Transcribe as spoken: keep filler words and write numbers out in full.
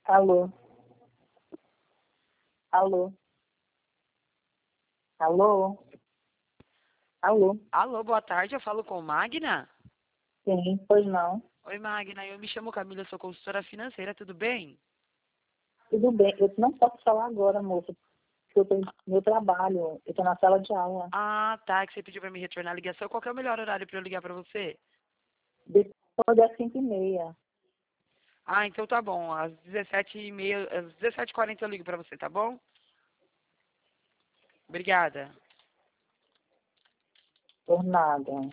Alô? Alô? Alô? Alô? Alô, boa tarde, eu falo com Magna? Sim, pois não. Oi, Magna, eu me chamo Camila, sou consultora financeira, tudo bem? Tudo bem, eu não posso falar agora, moça, porque eu tenho meu trabalho, eu estou na sala de aula. Ah, tá, que você pediu pra me retornar a ligação. Qual que é o melhor horário pra eu ligar pra você? Depois das cinco e meia. Ah, então tá bom, às dezessete e meia, às dezessete e quarenta eu ligo pra você, tá bom? Obrigada. Por nada.